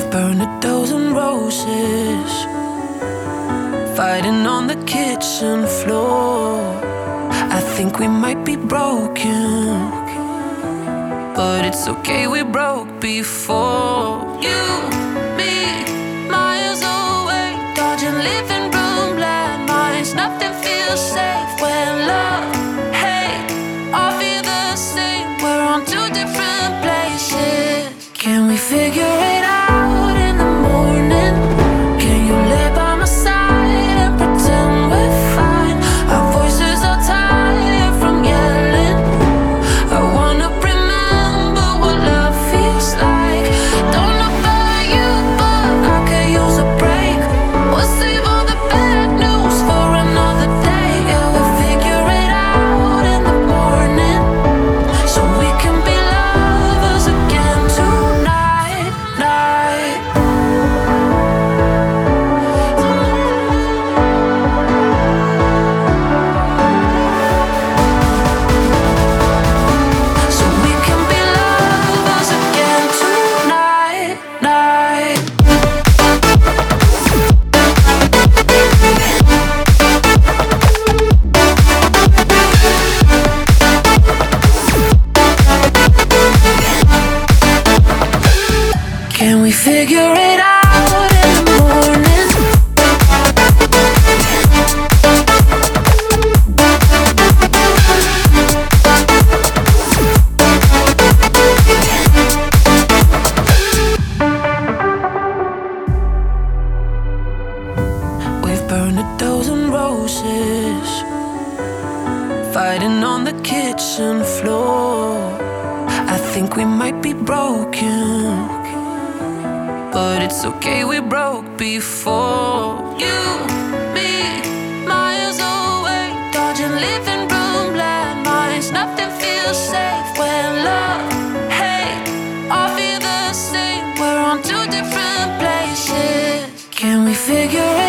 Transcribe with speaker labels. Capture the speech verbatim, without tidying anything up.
Speaker 1: burned a dozen roses, fighting on the kitchen floor. I think we might be broken, but it's okay, we broke before. You, me, miles away, dodging living room landmines. Nothing feels safe when love, hate, all feel the same. We're on two different places. Can we figure it out in the morning? Can you lay by my side and pretend we're fine? Our voices are tired from yelling. I wanna remember what love feels like. Don't know about you, but I could use a break. We'll save all the bad news for another day. Yeah, we'll figure it out in the morning, so we can be lovers again tonight, night. So we can be lovers again tonight, night. Can we figure it out in the morning? We've burned a dozen roses, fighting on the kitchen floor. I think we might be broken, but it's okay, we broke before. You, me, miles away, dodging living room landmines. Nothing feels safe when love, hate, all feel the same. We're on two different places. Can we figure